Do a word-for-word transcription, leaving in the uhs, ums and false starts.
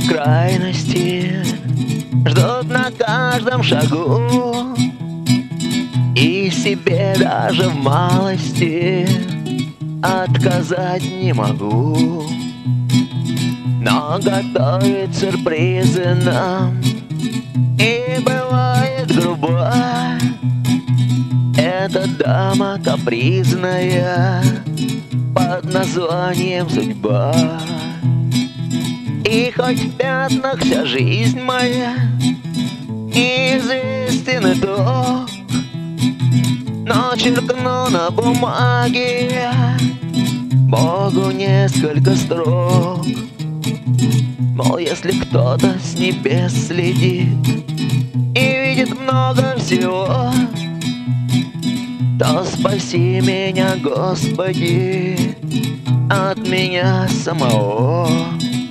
крайности ждут на каждом шагу, и себе даже в малости отказать не могу. Но готовит сюрпризы нам и бывает грубо. Эта дама капризная под названием судьба. И хоть в пятнах вся жизнь моя, известен итог, но черкну на бумаге я Богу несколько строк. Мол, если кто-то с небес следит и видит много всего, то спаси меня, Господи, от меня самого.